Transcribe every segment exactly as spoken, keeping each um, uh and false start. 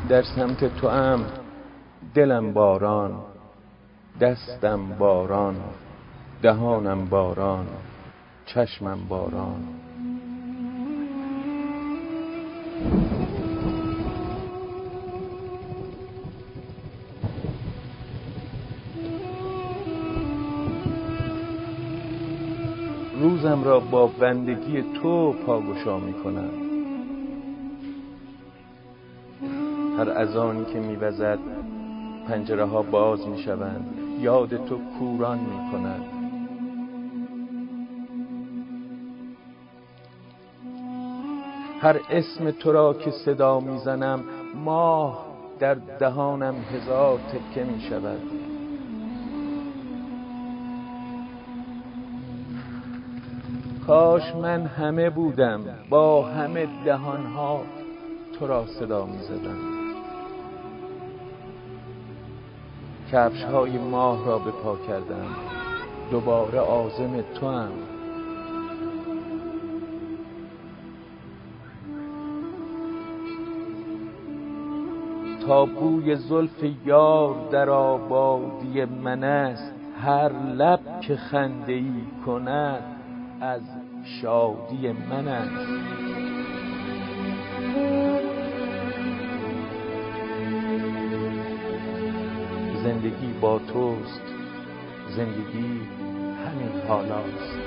در سمت تو ام، دلم باران، دستم باران، دهانم باران، چشمم باران. روزم را با بندگی تو پاگشا می کنم. هر اذانی که می وزد پنجره ها باز می شوند، یاد تو کوران می کنند. هر اسم تو را که صدا می زنم، ماه در دهانم هزار تکه می شود. کاش من همه بودم، با همه دهانها تو را صدا می زدم. کفش های ماه را به پا کردم، دوباره عازم تو هم. تا بوی زلف یار در آبادی من است، هر لب که خنده ای کند از شادی من است. زندگی با توست، زندگی همین حالاست.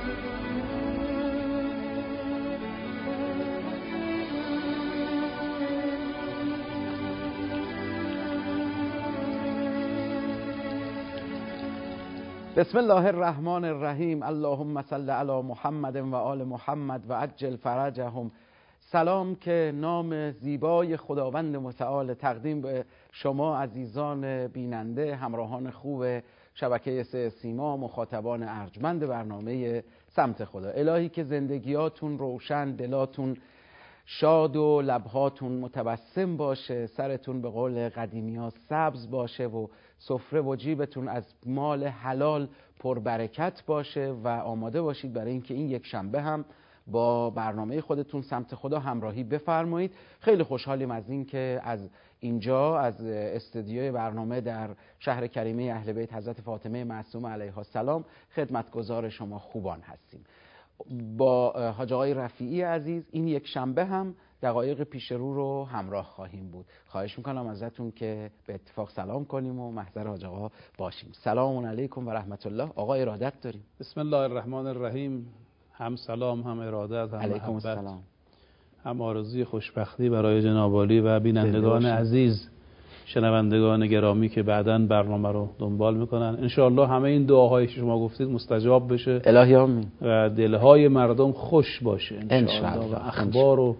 بسم الله الرحمن الرحیم. اللهم صل علی محمد و آل محمد و عجل فرجهم. سلام که نام زیبای خداوند متعال تقدیم به شما عزیزان بیننده، همراهان خوب شبکه سه سیما، مخاطبان ارجمند برنامه سمت خدا. الهی که زندگیاتون روشن، دلاتون شاد و لبهاتون متبسم باشه، سرتون به قول قدیمی ها سبز باشه و سفره و جیبتون از مال حلال پربرکت باشه و آماده باشید برای اینکه این یک شنبه هم با برنامه خودتون سمت خدا همراهی بفرمایید. خیلی خوشحالیم از این که از اینجا از استودیوی برنامه در شهر کریمه اهل بیت حضرت فاطمه معصومه علیها السلام خدمتگزار شما خوبان هستیم. با حاج آقای رفیعی عزیز این یک شنبه هم دقایق پیش رو رو همراه خواهیم بود. خواهش میکنم ازتون که به اتفاق سلام کنیم و محضر حاج آقا باشیم. سلام علیکم و رحمت الله. آقا ارادت داریم. بسم الله الرحمن الرحیم. هم سلام، هم ارادت، هم علیکم محبت، السلام. هم آرزوی خوشبختی برای جناب عالی و بینندگان عزیز، شنوندگان گرامی که بعداً برنامه رو دنبال میکنن. انشاءالله همه این دعاهایی که شما گفتید مستجاب بشه، الهی آمین، و دلهای مردم خوش باشه انشاءالله. و اخبار و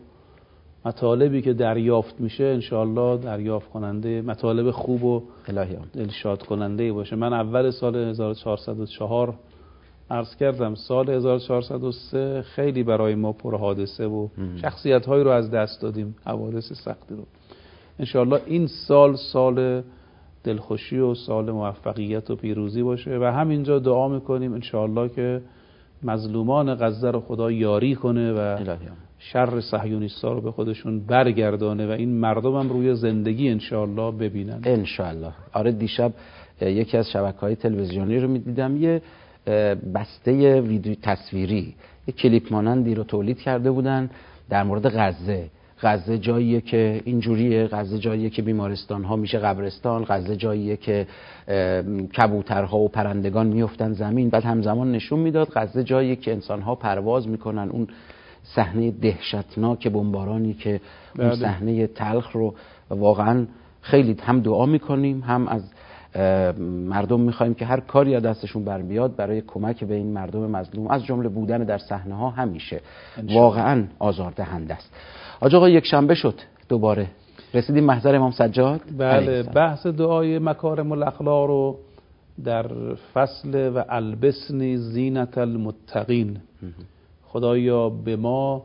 مطالبی که دریافت میشه انشاءالله دریافت کننده مطالب خوب و الهی آمین، دلشاد کننده باشه. من اول سال هزار و چهارصد و چهار عرض کردم، سال هزار و چهارصد و سه خیلی برای ما پر حادثه و شخصیت هایی رو از دست دادیم، حوادث سختی رو. انشاءالله این سال سال دلخوشی و سال موفقیت و پیروزی باشه و همینجا دعا میکنیم انشاءالله که مظلومان غزه رو خدا یاری کنه و شر صهیونیست‌ها رو به خودشون برگردانه و این مردم هم روی زندگی انشاءالله ببینن انشاءالله. آره دیشب یکی از شبکه‌های تلویزیونی رو میدیدم، یه بسته ویدیو تصویری، یه کلیپ مانندی رو تولید کرده بودن در مورد غزه. غزه جاییه که اینجوریه، غزه جاییه که بیمارستان ها میشه قبرستان، غزه جاییه که کبوترها و پرندگان میافتن زمین. بعد همزمان نشون میداد غزه جاییه که انسان ها پرواز میکنن. اون صحنه دهشتناک بمبارانی که اون صحنه تلخ رو واقعا خیلی هم دعا میکنیم، هم از مردم میخوایم که هر کاری از دستشون بر بیاد برای کمک به این مردم مظلوم، از جمله بودن در صحنه ها همیشه واقعا آزاردهنده است. آج آقا یک شنبه شد دوباره رسیدیم محضر امام سجاد. بله، بحث دعای مکارم الاخلاق رو در فصل و البسنی زینت المتقین، خدایا به ما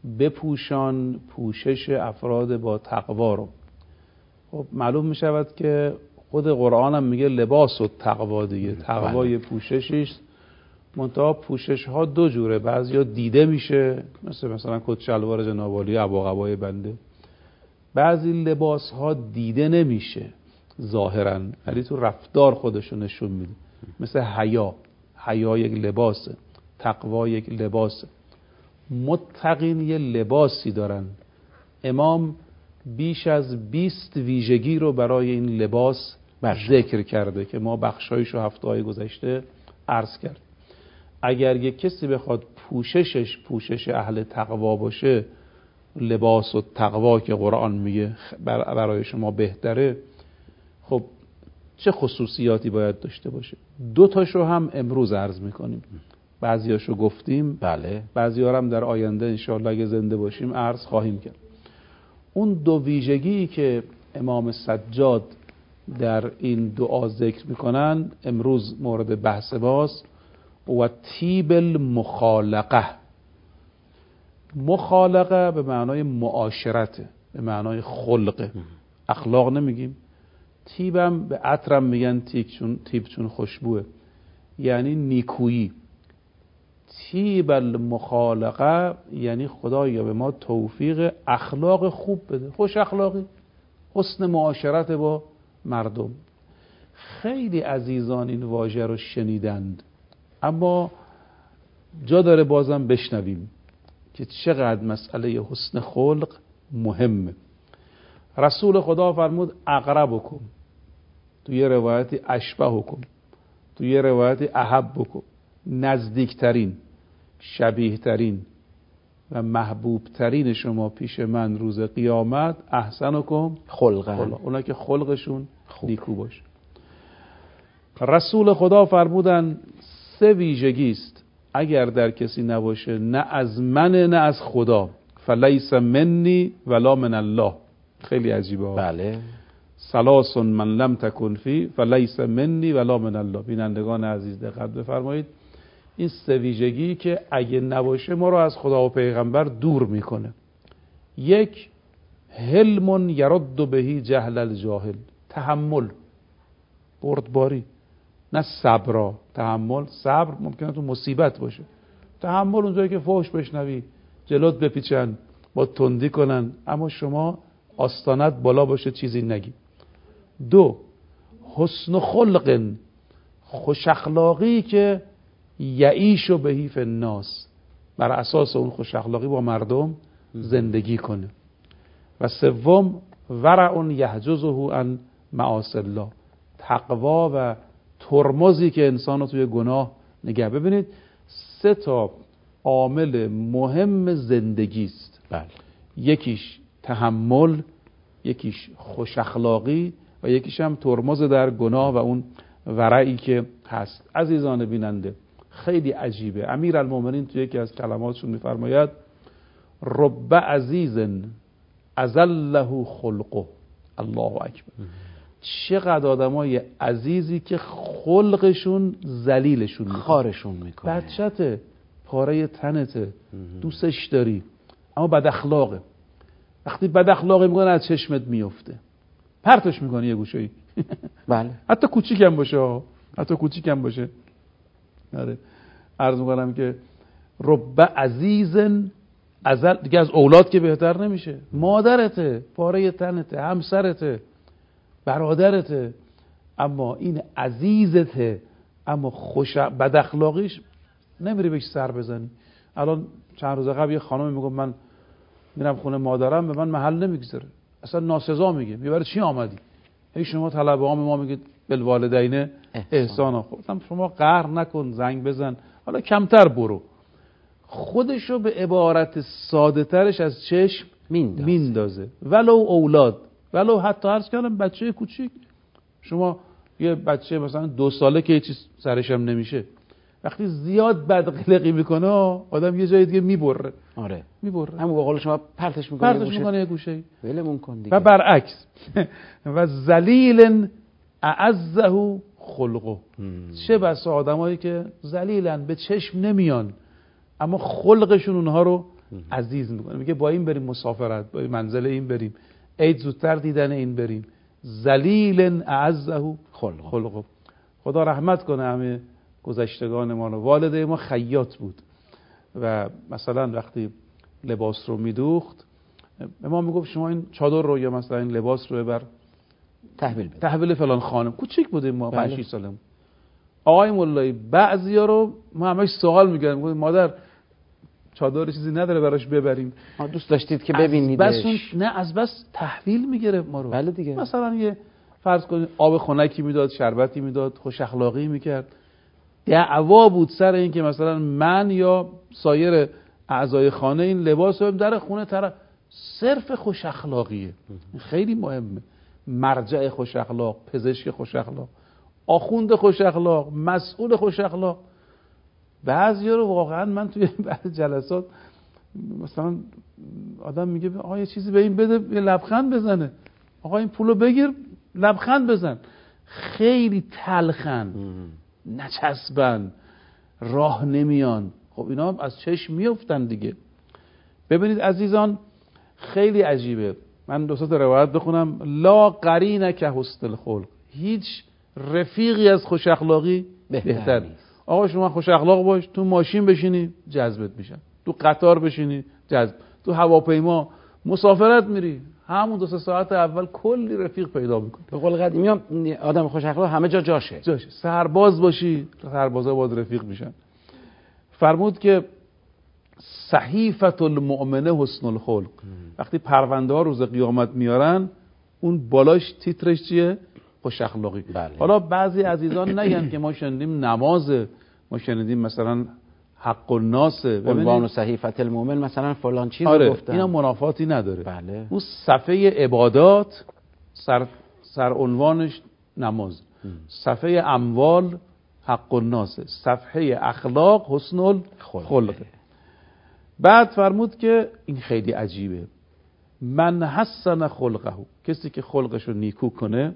بپوشان پوشش افراد با تقوا رو. خب معلوم می شود که خود قرآن هم میگه لباس و تقوا دیگه، تقوای پوششیست. منتها پوشش ها دو جوره، بعضیا دیده میشه مثل مثلا کت شلوار جناب عالی، ابا قبای بنده، بعضی لباس ها دیده نمیشه ظاهرا، ولی تو رفتار خودشو نشون میده. مثل حیا، حیا یک لباسه، تقوا یک لباسه. متقین یه لباسی دارن. امام بیش از بیست ویژگی رو برای این لباس ذکر کرده که ما بخشایشو هفته‌های گذشته عرض کرد. اگر یک کسی بخواد پوششش پوشش اهل تقوا باشه، لباس و تقوا که قرآن میگه برای شما بهتره، خب چه خصوصیاتی باید داشته باشه؟ دو تاشو هم امروز عرض میکنیم. بعضیاشو گفتیم، بله، بعضی‌ها هم در آینده انشاءالله اگه زنده باشیم عرض خواهیم کرد. اون دو ویژگی که امام سجاد در این دعا ذکر میکنن امروز مورد بحث ماست. و طیب المخالقه. مخالقه به معنای معاشرته، به معنای خلقه، اخلاق نمیگیم. طیبم به عطرم میگن طیب چون طیب چون خوشبوه، یعنی نیکویی. طیب المخالقه یعنی خدایا به ما توفیق اخلاق خوب بده، خوش اخلاقی، حسن معاشرت با مردم. خیلی عزیزان این واژه رو شنیدند، اما جا داره بازم بشنویم که چقدر مسئله حسن خلق مهمه. رسول خدا فرمود اقربکم، تو یه روایتی اشبهکم، تو یه روایتی احبکم، نزدیکترین، شبیهترین و محبوبترین شما پیش من روز قیامت احسنکم خلقا، اونا که خلقشون نیکو باشه. رسول خدا فرمودن سه ویژگی است اگر در کسی نباشه، نه از من نه از خدا، فلیس منی ولا من الله. خیلی عجیبه. بله. ثلاث من لم تکن فی فلیس منی ولا من الله. بینندگان عزیز دقت بفرمایید، این سه ویژگی که اگه نباشه ما رو از خدا و پیغمبر دور میکنه. یک، حلم یرد بهی جهل الجاهل، تحمل، بردباری، نه صبر. تحمل، صبر ممکنه تو مصیبت باشه. تحمل اونجایی که فحش بشنوی، جلوت بپیچن، با تندی کنن، اما شما آستانت بالا باشه چیزی نگی. دو، حسن خلق، خوش اخلاقی که یعیش و بهی فی الناس، بر اساس اون خوش اخلاقی با مردم زندگی کنه. و سوم، ورع یحجزه عن معاصی الله، تقوا و ترمزی که انسانو توی گناه نگه. ببینید سه تا عامل مهم زندگی است. بله. یکیش تحمل، یکیش خوش اخلاقی و یکیش هم ترمز در گناه و اون ورعی که هست. عزیزان بیننده، خیلی عجیبه. امیرالمومنین توی یکی از کلماتشون میفرماید رب عزیز اذله خلقه. الله اکبر. چقدر آدمای عزیزی که خلقشون ذلیلشون میکنه، خارشون میکنه. بچته، پاره تنته، دوستش داری اما بد اخلاقه. وقتی بد اخلاقی میکنه از چشمت میفته، پرتش میکنه یه گوشه‌ای. بله. حتی کوچیکم باشه، حتی کوچیکم باشه. آره. عرض میکنم که رب عزیزن ازل، دیگه از اولاد که بهتر نمیشه. مادرته، پاره تنته، همسرته، برادرته، اما این عزیزته، اما خوش بد اخلاقیش نمیری بهش سر بزنی. الان چند روز قبل یه خانمی میگم من میرم خونه مادرم، به من محل نمیگذاره، اصلا ناسزا میگه. میبره چی آمدی؟ هی شما طلبه ها ما میگید بالوالدین احسانا. خودم شما قهر نکن، زنگ بزن، حالا کمتر برو. خودشو به عبارت ساده ترش از چشم میندازه. میندازه ولو اولاد، ولو حتی عرض کردم بچه کوچیک. شما یه بچه مثلا دو ساله که چیز سرش هم نمیشه، وقتی زیاد بدقلقی میکنه آدم یه جای دیگه میبره. آره میبره، همون به قول شما پرتش میکنه، پرتش میکنه یه گوشه، ولمون کن دیگه. و برعکس. و ذلیل اعزه خلقه. چه بسا آدمایی که ذلیلن، به چشم نمیان، اما خلقشون اونها رو عزیز میکنه. میگه با این بریم مسافرت، با این منزل این بریم، عید زودتر دیدن این بریم. ذلیل اعزه خلقه. خلقه. خدا رحمت کنه همه گذشتگان ما رو. والده ما خیاط بود و مثلا وقتی لباس رو میدوخت امام میگفت شما این چادر رو یا مثلا این لباس رو ببر تحویل بده، تحویل فلان خانم. کوچیک بودیم ما، پنج شش سالمون. آقای مولایی بعضیا رو ما همش سوال میگن، میگن مادر چادر چیزی نداره براش ببریم، ما دوست داشتید که ببینیدش. بس نه از بس تحویل میگرفت ما رو. بله دیگه. مثلا یه فرض کنید آب خنکی میداد، شربتی میداد، خوش اخلاقی میکرد. دعوا بود سر این که مثلا من یا سایر اعضای خانه این لباس رو در خونه طرف. صرف خوش اخلاقیه، خیلی مهمه. مرجع خوش اخلاق، پزشک خوش اخلاق، آخوند خوش اخلاق، مسئول خوش اخلاق. بعضیا رو واقعا من توی بعضی جلسات مثلا آدم میگه آقا یه چیزی به این بده، یه لبخند بزنه، آقا این پولو بگیر لبخند بزن. خیلی تلخن، نچسبن، راه نمیان. خب اینا هم از چشم میافتن دیگه. ببینید عزیزان خیلی عجیبه، من دو تا روایت بخونم. لا قرینه که حسن الخلق، هیچ رفیقی از خوش اخلاقی بهتر, بهتر نیست. آقا شما خوش اخلاق باش، تو ماشین بشینی جذبت میشن، تو قطار بشینی جذب، تو هواپیما مسافرت میری همون دو سه ساعت اول کلی رفیق پیدا میکنی. به قول قدیمی هم آدم خوش اخلاق همه جا جاشه. جاشه. سرباز باشی، سربازا باید رفیق میشن. فرمود که صحیفة المؤمنه حسن الخلق. وقتی پرونده ها روز قیامت میارن اون بالاش تیترش چیه؟ خوش اخلاقی. بله. حالا بعضی عزیزان نگن که ما شنیدیم نمازه، ما شنیدیم مثلا حق الناس، عنوان صحیفة المؤمن مثلا فلان چیز آره رو گفتن. اینا منافاتی نداره. بله. اون صفحه عبادات سر سر عنوانش نماز، صفحه اموال حق الناس، صفحه اخلاق حسن الخلق. بعد فرمود که این خیلی عجیبه، من حسن خلقه، کسی که خلقش رو نیکو کنه،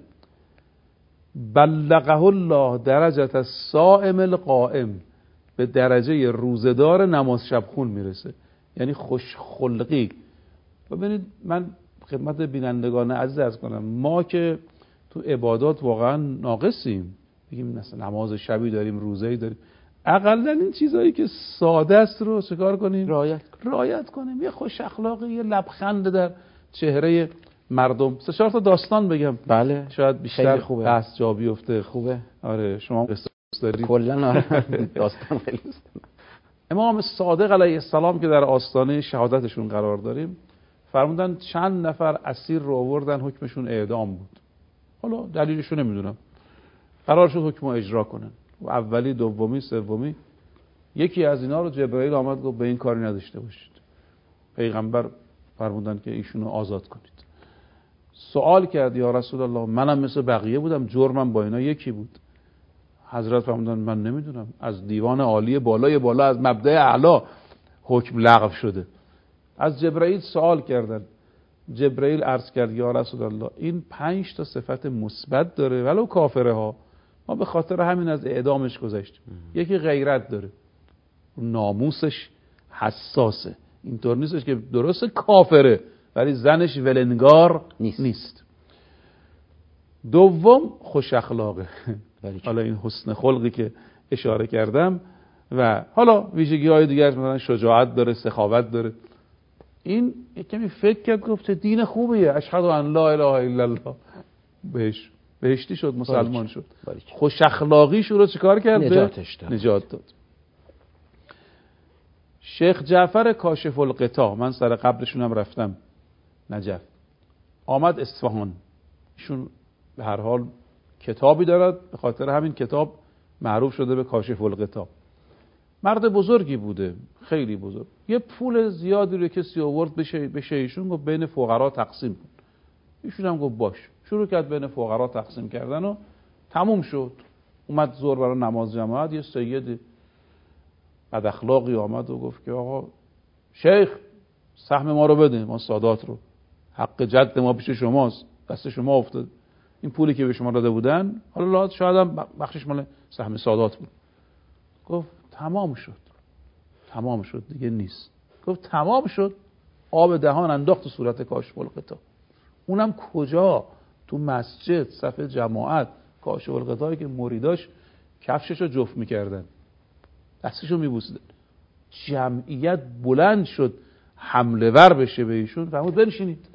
بلغه الله درجه الصائم القائم، به درجه روزدار نماز شب خون میرسه. یعنی خوش خلقی. ببینید من خدمت بینندگان عزیز عرض کنم، ما که تو عبادات واقعا ناقصیم، بگیم مثلا نماز شبی داریم، روزه‌ای داریم، اقلا این چیزایی که ساده است رو چیکار کنیم؟ رعایت رعایت کنیم. یه خوش اخلاقی، یه لبخند در چهره مردم. سه چهار تا داستان بگم. بله. شاید بیشتر خوبه. بحث جا بیفته. خوبه. آره شما دوست دارید. کلا آره داستان خیلی دوست دارم. امام صادق علیه السلام که در آستانه شهادتشون قرار داریم، فرمودن چند نفر اسیر رو آوردن، حکمشون اعدام بود. حالا دلیلشو نمیدونم. قرار شد حکمو اجرا کنن. و اولی، دومی، سومی، یکی از اینا رو جبرائیل آمد گفت به این کاری نداشته باشید. پیغمبر فرمودن که ایشونو آزاد کنید. سوال کرد یا رسول الله منم مثل بقیه بودم، جرمم با اینا یکی بود. حضرت فرمودن من نمیدونم، از دیوان عالی بالای بالا، از مبدأ اعلا حکم لغو شده. از جبرائیل سوال کردن. جبرائیل عرض کرد یا رسول الله این پنج تا صفت مثبت داره ولو کافره ها، ما به خاطر همین از اعدامش گذاشتیم. یکی غیرت داره، ناموسش حساسه، اینطور نیستش که درست کافره ولی زنش ولنگار نیست, نیست. دوم خوش اخلاقه. حالا این حسن خلقی که اشاره کردم و حالا ویژگی های دیگر مثلا شجاعت داره، سخاوت داره. این یک کمی فکر کرد گفت دین خوبیه، اشهد ان لا اله الا الله، بهش بهشتی شد، مسلمان شد. خوش اخلاقیش رو چیکار کرد؟ نجاتش داد. نجات داد. شیخ جعفر کاشف الغطا، من سر قبرشون هم رفتم نجف، آمد اصفهان. ایشون به هر حال کتابی دارد، به خاطر همین کتاب معروف شده به کاشف الغطا. مرد بزرگی بوده، خیلی بزرگ. یه پول زیادی رو کسی آورد بشه بشه ایشون گفت بین فقرا تقسیم کن. ایشون هم گفت باش. شروع کرد بین فقرا تقسیم کردن و تموم شد. اومد ظهر برای نماز جماعت، یه سید بد اخلاقی آمد و گفت که آقا شیخ سهم ما رو بده، ما سادات رو، حق جد ما پیش شماست، دست شما افتاد. این پولی که به شما داده بودن حالا شاید هم بخشش مال سهم سادات بود. گفت تمام شد. تمام شد دیگه نیست. گفت تمام شد. آب دهان انداخت تو صورت کاشف الغطا. اونم کجا؟ تو مسجد صف جماعت. کاشف الغطایی که مریداش کفششو جفت میکردن، دستشو میبوسیدن. جمعیت بلند شد حمله ور بشه به ایشون، فرمود بنشینید.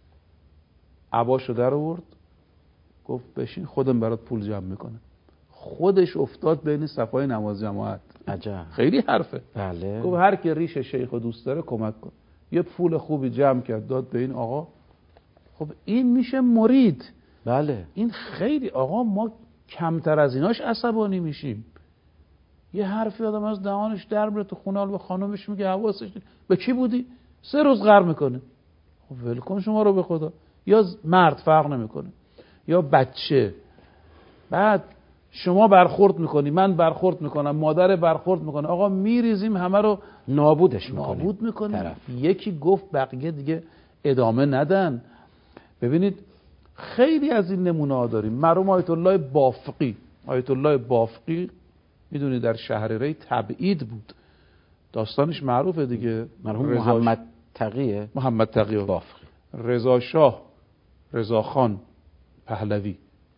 عباشو در آورد، گفت بشین خودم برات پول جمع میکنم. خودش افتاد بین صفای نماز جماعت. عجب. خیلی حرفه. بله. گفت هر که ریش شیخ دوست داره کمک کن. یه پول خوبی جمع کرد داد به این آقا. خب این میشه مرید. بله. این خیلی آقا ما کمتر از ایناش عصبانی میشیم. یه حرفی آدم از دهانش در میره تو خونال به خانمش میگه حواسش به کی بودی؟ سه روز غر میکنه. خب ول کن شما رو به خدا. یا مرد فرق نمیکنه یا بچه. بعد شما برخورد میکنی، من برخورد میکنم، مادر برخورد میکنه، آقا میریزیم همه رو نابودش میکنیم. نابود میکنیم. یکی گفت بقیه دیگه ادامه ندن. ببینید خیلی از این نمونه ها داریم. مرحوم آیت الله بافقی، آیت الله بافقی میدونی در شهر ری تبعید بود، داستانش معروفه دیگه. مرحوم محمد تقیه محمد تقی بافقی. رضا شاه رضا خان پهلوی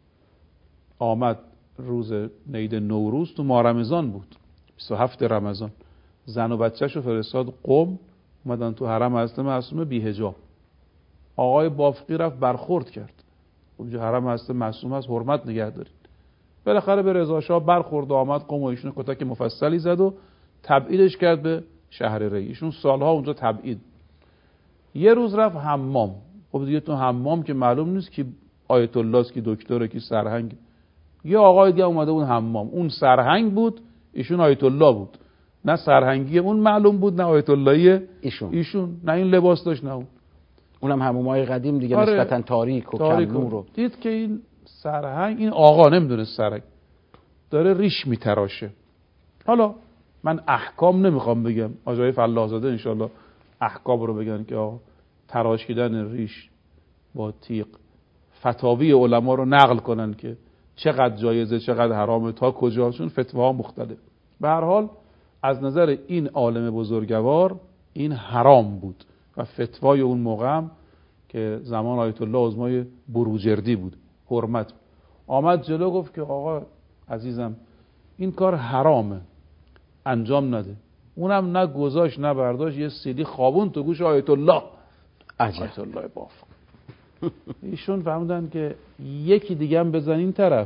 آمد روز عید نوروز، تو ماه رمضان بود، بیست و هفتم رمضان، زن و بچه‌شو فرستاد قم، اومدن تو حرم حضرت معصومه بی حجاب. آقای بافقی رفت برخورد کرد. اونجا حرم حضرت معصومه از حرمت نگه دارید. بالاخره به رضا شاه برخورد، آمد قم و ایشون کتک مفصلی زد و تبعیدش کرد به شهر ری. ایشون سالها اونجا تبعید. یه روز رفت حمام. خب دیگه تو حمام که معلوم نیست که آیت الله است که دکتره که سرهنگ. یه آقای دیگه اومده بود حمام، اون سرهنگ بود، ایشون آیت الله بود. نه سرهنگی اون معلوم بود، نه آیت اللهی ایشون. ایشون نه این لباس داشت نه اون. اونم حمومای قدیم دیگه. آره. نسبتا تاریک و تاریک کم نور. دید که این سرهنگ، این آقا نمیدونه سرهنگ داره ریش میتراشه. حالا من احکام نمیخوام بگم، آقای فلاحزاده انشالله احکام رو بگن که آقا تراشیدن ریش با تیغ، فتاوی علما رو نقل کنن که چقدر جایزه چقدر حرامه تا کجا، چون فتواها مختلف. به هر حال از نظر این عالم بزرگوار این حرام بود و فتوای اون موقع هم که زمان آیت الله عظمای بروجردی بود، حرمت بود. آمد جلو گفت که آقا عزیزم این کار حرامه، انجام نده. اونم نه گذاشت نه برداشت، یه سیلی خوابون تو گوش آیت الله. عجب. آیت الله بافق. ایشون فهمیدن که یکی دیگه هم بزن این طرف،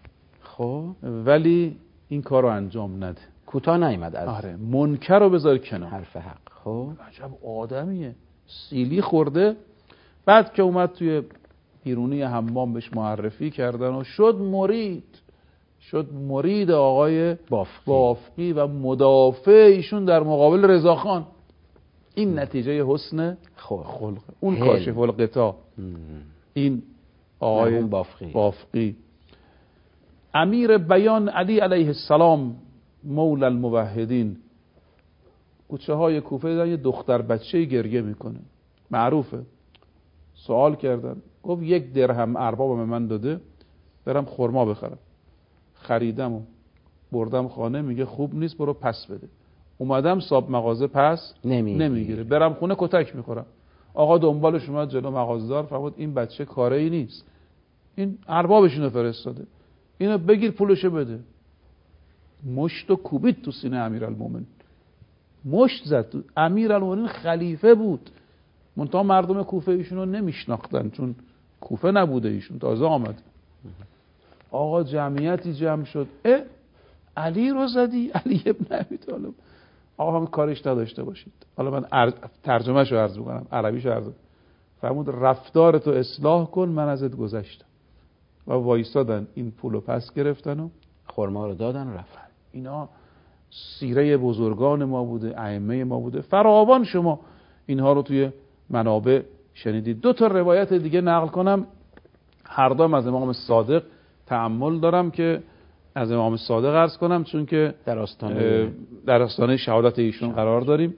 خب ولی این کار رو انجام نده. کوتاه نیامد از آره منکر رو بذار کنار. حرف حق. خب عجب آدمیه، سیلی خورده. بعد که اومد توی بیرونی حمام بهش معرفی کردن و شد مرید، شد مرید آقای بافقی, بافقی و مدافع ایشون در مقابل رضاخان. این نتیجه حسن خلق. اون کاشف الغطا این آقای بافقی. بافقی امیر بیان علی علیه السلام مولا الموحدین. کوچه های کوفه دیدن یه دختر بچه گریه میکنه، معروفه. سوال کردن، گفت یک درهم اربابم من داده برم خرما بخرم، خریدم و بردم خانه، میگه خوب نیست برو پس بده. اومدم صاحب مغازه پس نمیگیره. نمیگیره برم خونه کتک میخورم. آقا دنبالش اومد جلو مغازه‌دار، فرمود این بچه کاره ای نیست، این اربابش اینو فرستاده، اینو بگیر پولشو بده. مشت و کوبید تو سینه امیرالمومنین، مشت زد تو. امیرالمومنین خلیفه بود، منتها مردم کوفه ایشونو نمیشناختن چون کوفه نبوده، ایشون تازه آمد. آقا جمعیتی جمع شد، اه علی رو زدی؟ علی ابن ابی طالب. آقا هم کارش نداشته باشید. حالا من عرض... ترجمه‌شو عرض می‌کنم، عربیشو عرض. فرمود رفتارتو اصلاح کن، من ازت گذشتم. و وایسادن، این پولو پس گرفتن و خرما رو دادن و رفتن. اینا سیره بزرگان ما بوده، ائمه ما بوده، فراوان شما اینها رو توی منابع شنیدید. دو تا روایت دیگه نقل کنم، هر دوم از امام صادق تأمل دارم که از امام صادق عرض کنم چون که در آستانه در آستانه شهادت ایشون قرار داریم.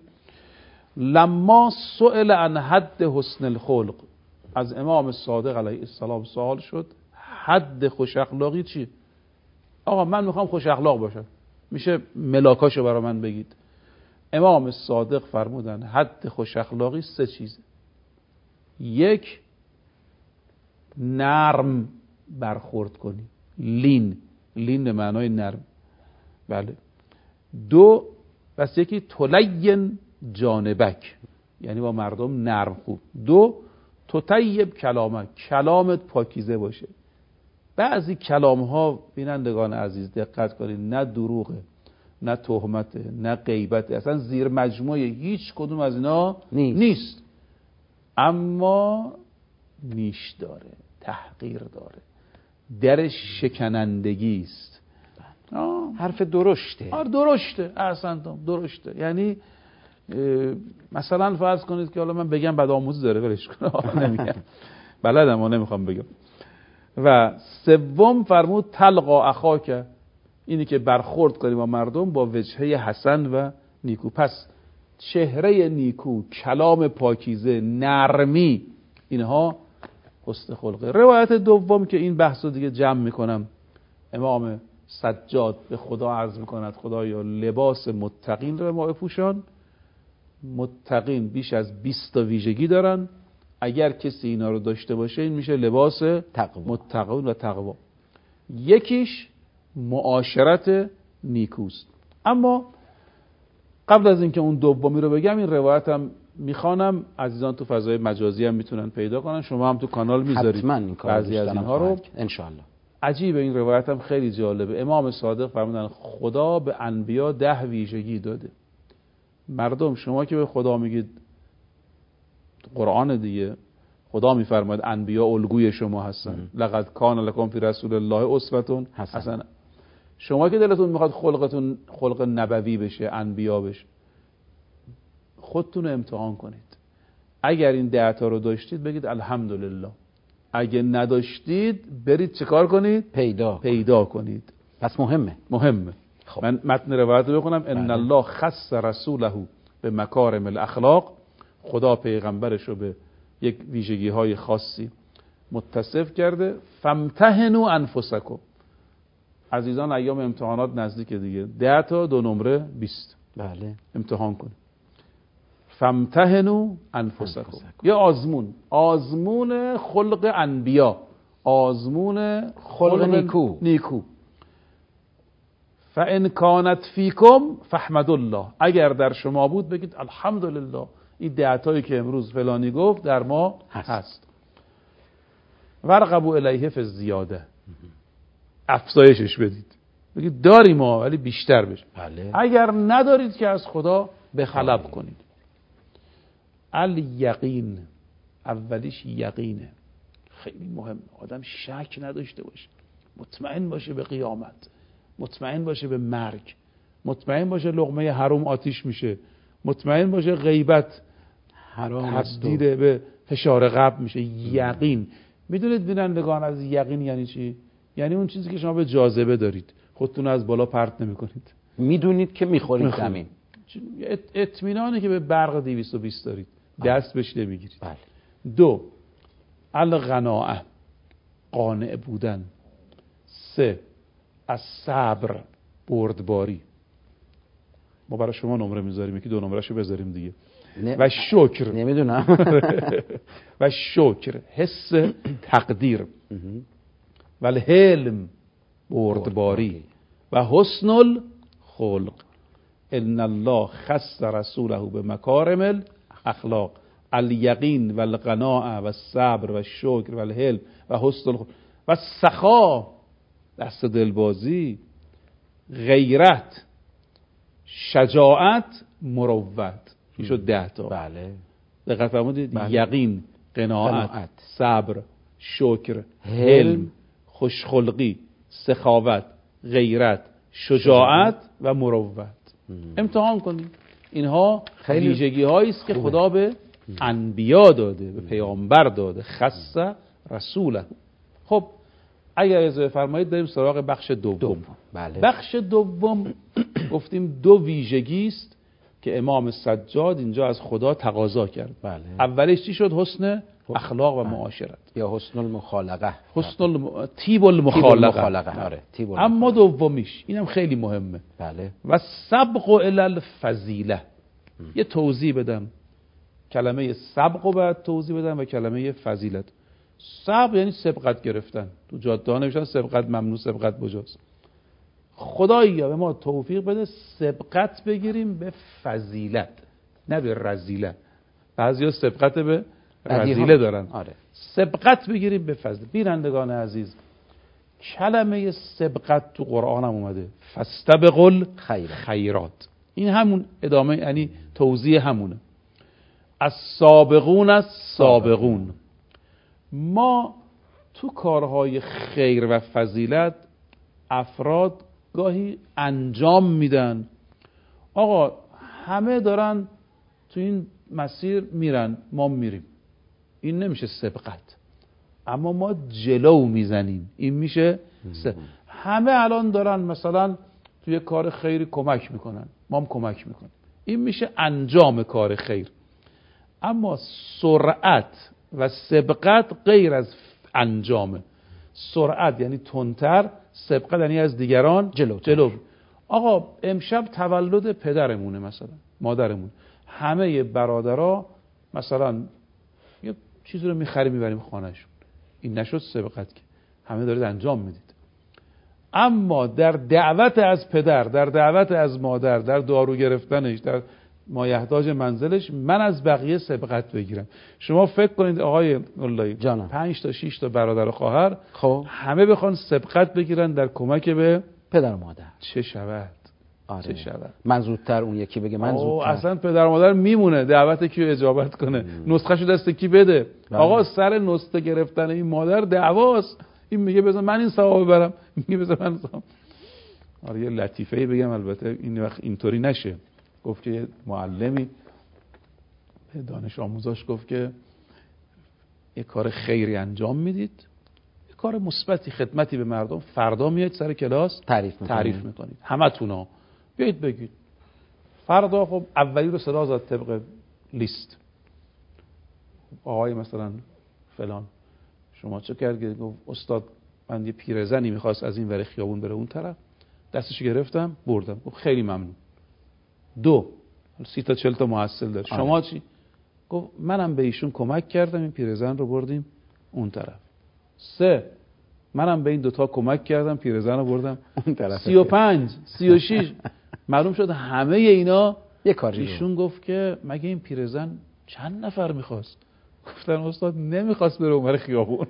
لما سئل عن حد حسن الخلق، از امام صادق علیه السلام سوال شد حد خوش اخلاقی چی؟ آقا من میخوام خوش اخلاق باشم، میشه ملاکاشو برای من بگید؟ امام صادق فرمودن حد خوش اخلاقی سه چیزه. یک، نرم برخورد کنی، لین، لین به معنای نرم. بله. دو، پس یکی تلین جانبک، یعنی با مردم نرم خوب. دو، تطیب کلامک، کلامت پاکیزه باشه. بعضی کلام ها بینندگان عزیز دقت کنید، نه دروغه، نه تهمته، نه غیبته، اصلا زیر مجموعه هیچ کدوم از اینا نیست, نیست. اما نیش داره، تحقیر داره، درش شکنندگی است. حرف درشته. آره درشته، احسنت، درشته. یعنی مثلا فرض کنید که حالا من بگم بدآموزی داره، ولش کن، نمیگم، بلدم و نمیخوام بگم. و سوم فرمود تلقا اخاک، اینی که برخورد کنی با مردم با وجهه حسن و نیکو. پس چهره نیکو، کلام پاکیزه، نرمی، اینها حسن خلقه. روایت دوم که این بحث رو دیگه جمع میکنم، امام سجاد به خدا عرض میکند خدایا لباس متقین رو ما بپوشان. متقین بیش از بیست تا ویژگی دارن، اگر کسی اینا رو داشته باشه این میشه لباس متقین و تقوا. یکیش معاشرت نیکوست. اما قبل از اینکه اون دومی رو بگم، این روایتم میخوانم، عزیزان تو فضای مجازی هم میتونن پیدا کنن، شما هم تو کانال میذارید بعضی از اینها رو ان شاء الله. عجیبه، این روایت هم خیلی جالبه. امام صادق فرمودن خدا به انبیا ده ویژگی داده. مردم شما که به خدا میگید، قرآن دیگه خدا میفرماید انبیا الگوی شما هستن، لقد کان لکم فی رسول الله اسوه حسنه. شما که دلتون میخواد خلقتون خلق نبوی بشه، انبیا بشه، خودتون رو امتحان کنید. اگر این ده تا رو داشتید بگید الحمدلله، اگه نداشتید برید چیکار کنید؟ پیدا پیدا کنید. پس مهمه مهمه. خب. من متن روایت رو بخونم. ان الله خص رسوله به مکارم الاخلاق، خدا پیغمبرش رو به یک ویژگی های خاصی متصف کرده. فامتحنوا انفسکم، عزیزان ایام امتحانات نزدیک دیگه، ده تا دو نمره بیست. بله امتحان کنید. فامتحنوا انفسکم، یه آزمون، آزمون خلق انبیا، آزمون خلق, خلق نیکو. نیکو. فان کانت فیکم فاحمدوا الله، اگر در شما بود بگید الحمدلله، این دعتایی که امروز فلانی گفت در ما هست, هست. ورغبوا الیه فی الزیاده، افزایشش بدید، بگید داریم ما ولی بیشتر بشه. بله. اگر ندارید که از خدا بطلب کنید. الیقین، اولیش یقینه، خیلی مهم. آدم شک نداشته باشه، مطمئن باشه به قیامت، مطمئن باشه به مرگ، مطمئن باشه لقمه حرام آتیش میشه، مطمئن باشه غیبت حرام تبدیل به فشار قبر میشه. یقین. میدونید بینندگان از یقین یعنی چی؟ یعنی اون چیزی که شما به جاذبه دارید، خودتون از بالا پرت نمی‌کنید، میدونید که میخورید زمین. اطمینانی که به برق دویست و بیست دارید، دست بهش نمیگیرید. بله. دو، القناعه، قانع بودن. سه، از صبر، بردباری. ما برای شما نمره میذاریم، یکی دو نمرهشو بذاریم دیگه. نه. و شکر، نمیدونم. و شکر، حس تقدیر. و الحلم، بردباری. و حسن الخلق. ان الله خص رسوله به مکارم الاخلاق، الیقین و القناعه و الصبر و الشکر و الحلم و حسن الخلق. و سخا، دست دلبازی، غیرت، شجاعت، مروت. این شد ده تا. بله. دقت فرمودید؟ بله. یقین، قناعت، قناعت، صبر، شکر، حلم، حلم، خوشخلقی، سخاوت، غیرت، شجاعت و مروت. امتحان کنید. اینها ویژگی هایی است که خدا به انبیا داده، به پیامبر داده. خص رسوله. خب اگر اجازه فرمایید بریم سراغ بخش دوم. دوم. بله. بخش دوم گفتیم دو ویژگی است که امام سجاد اینجا از خدا تقاضا کرد. بله. اولش چی شد؟ حسن اخلاق و معاشرت، یا حسن المخالقه، حسن الم... تیب المخالقه. آره. تیب المخالقه. اما دومیش اینم خیلی مهمه. بله. و سبق الی الفضیله. یه توضیح بدم، کلمه سبق رو باید توضیح بدم و کلمه فضیلت. سبق یعنی سبقت گرفتن، تو جاده ها نوشتن سبقت ممنوع، سبقت مجاز. خدایا به ما توفیق بده سبقت بگیریم به فضیلت، نه به رذیلت. بعضیا سبقت به رذیله دارن. آره. سبقت بگیریم به فضل. بینندگان عزیز، کلمه سبقت تو قرآن هم اومده، فاستبقوا الخیرات. این همون ادامه، یعنی توضیح همونه. از سابقون از سابقون. ما تو کارهای خیر و فضیلت افراد گاهی انجام میدن، آقا همه دارن تو این مسیر میرن، ما میریم، این نمیشه سبقت. اما ما جلو میزنیم، این میشه سبقت. همه الان دارن مثلا توی کار خیری کمک میکنن، ما هم کمک میکنیم، این میشه انجام کار خیر. اما سرعت و سبقت غیر از انجامه. سرعت یعنی تندتر، سبقت یعنی از دیگران جلو جلو. آقا امشب تولد پدرمونه، مثلا مادرمون، همه برادرها مثلا یه چیزی رو میخریم میبریم خانهشون، این نشد سبقت که همه دارید انجام میدید. اما در دعوت از پدر، در دعوت از مادر، در دارو گرفتنش، در مایحتاج منزلش، من از بقیه سبقت بگیرم. شما فکر کنید آقای اللهی پنج تا شش تا برادر و خواهر خب همه بخوان سبقت بگیرن در کمک به پدر و مادر، چه شود؟ آره. چه شود؟ من زودتر، اون یکی بگه من زودتر. اصلا پدر و مادر میمونه دعوت کیو اجابت کنه، نسخه‌شو دست کی بده؟ بله. آقا سر نسخه گرفتن این مادر دعواست، این میگه بذار من این ثواب ببرم، میگه بذار من ثواب. آره یه لطیفه‌ای بگم، البته این وقت اینطوری نشه. گفت که یه معلمی به دانش آموزاش گفت که یه کار خیری انجام میدید، یه کار مثبتی، خدمتی به مردم، فردا میاد سر کلاس تعریف میکنید، تعریف میکنید همتون بیایید بگید. فردا خب اولی رو صدا زد طبق لیست، آقای مثلا فلان شما چه کردی؟ گفت استاد من یه پیرزنی میخواست از این ور خیابون بره اون طرف، دستش گرفتم بردم. گفت خیلی ممنون. دو، سی تا چل تا محصل داره. شما چی؟ گفت منم به ایشون کمک کردم، این پیرزن رو بردیم اون طرف. سه، منم به این دوتا کمک کردم، پیرزن رو بردم اون طرف. سی و پنج، سی و شیش، معلوم شد همه اینا یه کاری. ایشون گفت که مگه این پیرزن چند نفر میخواست؟ گفتن استاد نمیخواست بره اونور خیابون،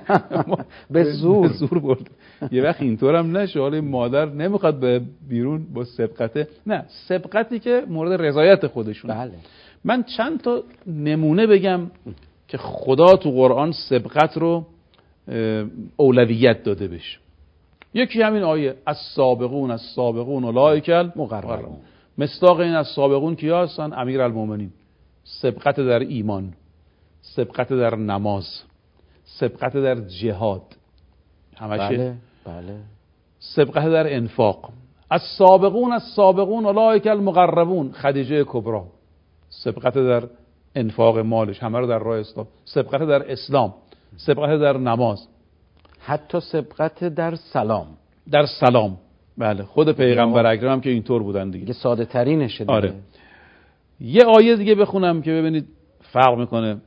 به زور به زور برد. یه وقت اینطورم نشه، حالا مادر نمیخواد به بیرون با سبقته، نه سبقتی که مورد رضایت خودشون. بله. من چند تا نمونه بگم که خدا تو قرآن سبقت رو اولویت داده بشه. یکی همین آیه از سابقون از سابقون اولئک المقربون. مصداق این از سابقون کیا هستن؟ امیرالمومنین. سبقت در ایمان، سبقت در نماز، سبقت در جهاد، همشه. بله بله. سبقت در انفاق. از سابقون از سابقون اولئک المقربون. خدیجه کبری سبقت در انفاق مالش، همه رو در راه اسلام. سبقت در اسلام، سبقت در نماز، حتی سبقت در سلام. در سلام بله. خود پیغمبر اکرم هم که اینطور بودن دیگه، ساده ترینشه دیگه. آره. یه آیه دیگه بخونم که ببینید فرق میکنه.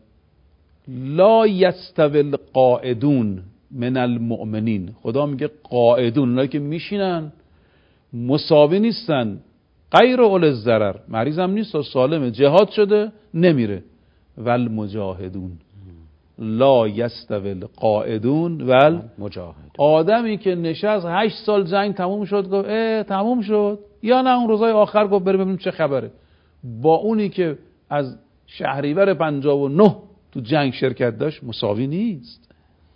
لا یستوی القاعدون من المؤمنین. خدا میگه قاعدون، اونایی که میشینن مساوی نیستن. غیر اول الضرر، مریض هم نیست و سالمه، جهاد شده نمیره. والمجاهدون. لا یستوی القاعدون والمجاهدون. آدمی که نشست هشت سال جنگ تموم شد گفت اه تموم شد، یا نه اون روزای آخر گفت بریم ببینیم چه خبره، با اونی که از شهریور پنجاه و نه تو جنگ شرکت داشت مساوی نیست.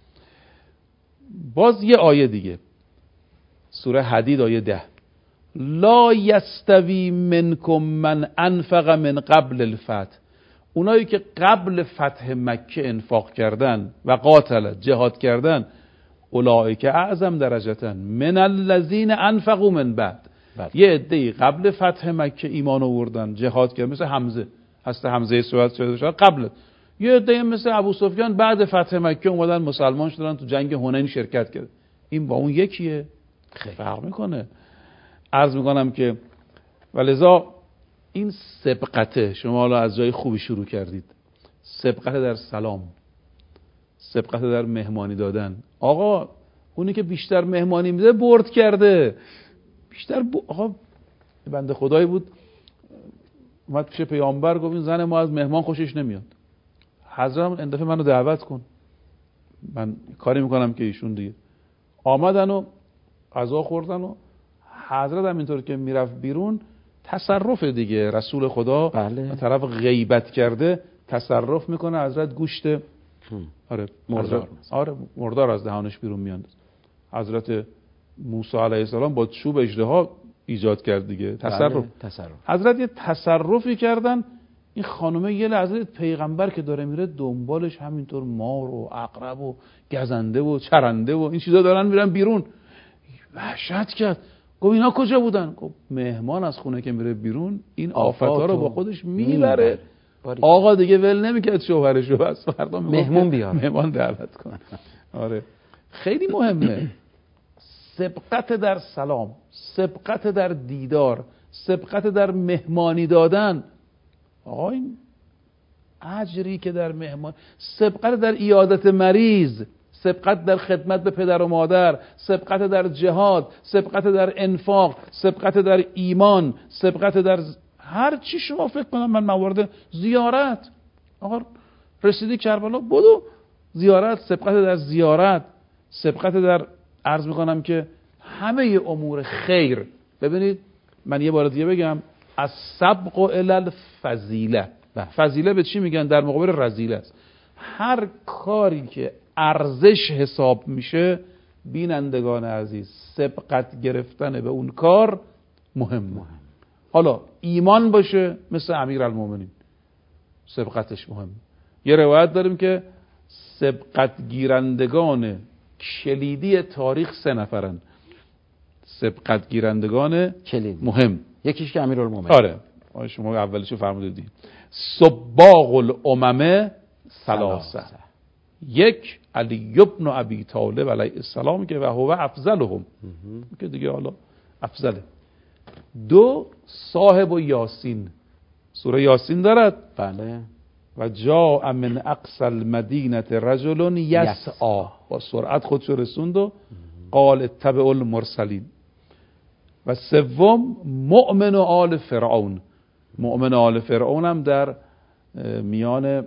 باز یه آیه دیگه، سوره حدید آیه ده. لا یستوی منکم من انفق من قبل الفتح. اونایی که قبل فتح مکه انفاق کردن و قاتل جهاد کردن، اولئک اعظم درجتن من الذین انفقوا من بعد. یه عده‌ای قبل فتح مکه ایمان آوردن جهاد کردن، مثل حمزه، هست حمزه صحبت شده قبل. یه عده‌ای مثل ابو سفیان بعد فتح مکه اومدن مسلمان شدن، تو جنگ حنین شرکت کردن. این با اون یکیه؟ خیلی فرق میکنه. عرض میکنم که ولذا این سبقته، شما حالا از جای خوبی شروع کردید، سبقت در سلام، سبقت در مهمانی دادن. آقا اونی که بیشتر مهمانی میده برد کرده، بیشتر ب... آقا بنده خدایی بود اومد پیش پیامبر گفت این زن ما از مهمان خوشش نمیاد، حضرت این دفعه منو دعوت کن، من کاری میکنم که ایشون دیگه. آمدن و غذا خوردن و حضرت هم اینطور که میرفت بیرون تصرف دیگه رسول خدا بله. طرف غیبت کرده تصرف میکنه، حضرت گوشت آره مردار آره مردار از دهانش بیرون میاندازه. حضرت موسی علیه السلام با چوب اژدها ایجاد کرد دیگه تصرف. بله. تصرف حضرت یه تصرفی کردن، این خانومه یه لحظه پیغمبر که داره میره دنبالش همینطور مار و عقرب و گزنده و چرنده و این چیزا دارن میرن بیرون، وحشت کرد. گفت اینا کجا بودن؟ گفت مهمان از خونه که میره بیرون این آفتا رو با خودش میبره. آقا دیگه ول نمیکرد شوهرشو، بس فردا مهمون بیار، مهمان دعوت کن. آره خیلی مهمه سبقت در سلام، سبقت در دیدار، سبقت در مهمانی دادن. آقا این اجری که در مهمان، سبقت در عیادت مریض، سبقت در خدمت به پدر و مادر، سبقت در جهاد، سبقت در انفاق، سبقت در ایمان، سبقت در هر چی شما فکر کنم. من موارد زیارت، آقا رسیدی کربلا بدو زیارت، سبقت در زیارت، سبقت در عرض میکنم که همه امور خیر. ببینید من یه بار دیگه بگم، از سبق الی الفضیله، فضیله به چی میگن؟ در مقابل رذیله است. هر کاری که ارزش حساب میشه بینندگان عزیز سبقت گرفتن به اون کار مهمه. مهم. حالا ایمان باشه مثل امیرالمومنین سبقتش مهمه. یه روایت داریم که سبقت گیرندگان کلیدی تاریخ سه نفرن، سبقت گیرندگان کلیدی مهم. یکیش که امیرالمومنین. آره شما اولشو فرمودید. سباق الامم ثلاثه، یک علی ابن ابی طالب علیه السلام که و هو افضلهم که دیگه حالا افضله. دو صاحب و یاسین، سوره یاسین دارد. بله. و جاء من اقصى المدینه رجل یسعی، با سرعت خودشو رسوند و قال اتبعوا المرسلین. و سوم مؤمن آل فرعون، مؤمن آل فرعون هم در میان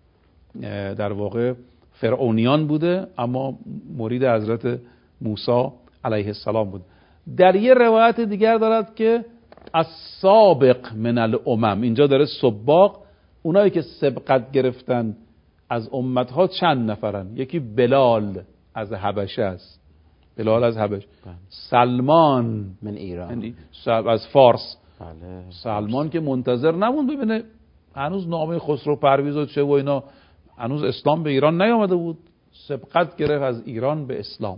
در واقع فرعونیان بوده اما مرید حضرت موسی علیه السلام بود. در یه روایت دیگر دارد که السابق من الامم، اینجا داره سباق، اونایی که سبقت گرفتن از امتها چند نفرن؟ یکی بلال از حبشه است، بلال از حبش، سلمان من ایران از فارس. بله. سلمان که منتظر نموند ببینه هنوز نامه خسرو پرویز و چه و اینا، هنوز اسلام به ایران نیامده بود، سبقت گرفت از ایران به اسلام.